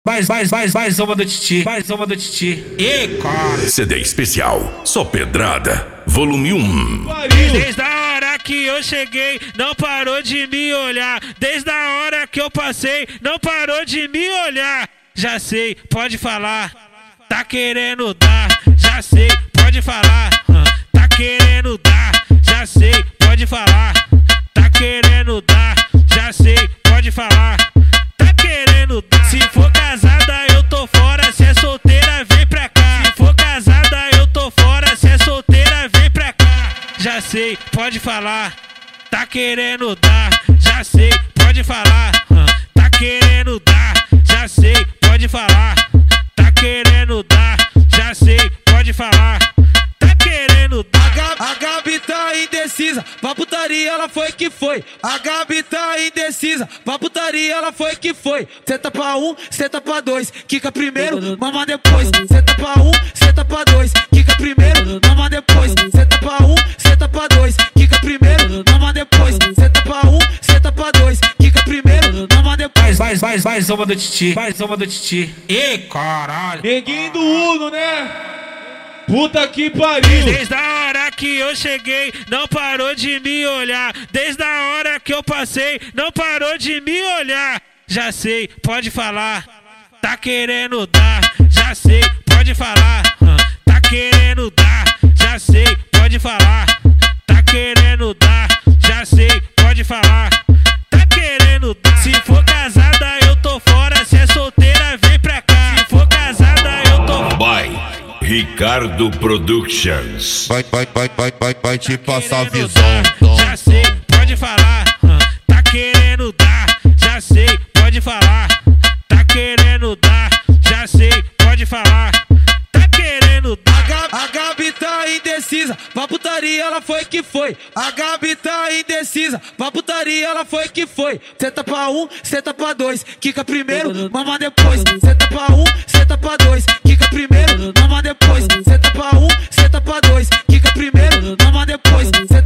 Mais uma do Titi, mais uma do Titi. E cara, CD especial, só pedrada, volume 1. Desde a hora que eu cheguei, não parou de me olhar. Desde a hora que eu passei, não parou de me olhar. Já sei, pode falar, tá querendo dar. Já sei, pode falar, tá querendo dar. Já sei, pode falar, tá querendo dar. Já sei, pode falar, tá querendo dar. Se for casada eu tô fora, se é solteira vem pra cá. Se for casada eu tô fora, se é solteira vem pra cá. Já sei, pode falar, tá querendo dar. Já sei, pode falar, tá querendo dar. Já sei, pode falar, tá querendo dar. Já sei, pode falar, tá querendo dar. A Gabi tá indecisa, pra putaria ela foi que foi. A Gabi tá indecisa, pra putaria ela foi que foi. Senta pra um, senta pra dois, quica primeiro, mama depois. Senta pra um, senta pra dois, quica primeiro, mama depois. Senta pra um, senta pra dois, quica primeiro, mama depois. Senta pra um, senta pra dois, quica primeiro, mama depois. Mais uma do Titi, mais uma do Titi. E caralho, Neguinho do Uno, né? Puta que pariu! desde a hora que eu cheguei, não parou de me olhar. Desde a hora que eu passei, não parou de me olhar. Já sei, pode falar, tá querendo dar. Já sei, pode falar, tá querendo dar. Já sei, pode falar, tá querendo dar. Já sei, pode falar, tá querendo dar. Se for casada eu tô fora, se é solteira vem pra cá. Se for casada eu tô fora. By Ricardo Productions. Vai te passar Querendo visão. dar. Já sei, pode falar, tá querendo dar. Já sei, pode falar, tá querendo dar. Já sei, pode falar, tá querendo dar. A Gabi tá indecisa, pra putaria ela foi que foi. A Gabi tá indecisa, pra putaria ela foi que foi. Senta pra um, senta pra dois, quica primeiro, mama depois. Senta pra um, senta pra dois, quica primeiro, mama depois. Senta pra um, senta pra dois, quica primeiro, mama depois.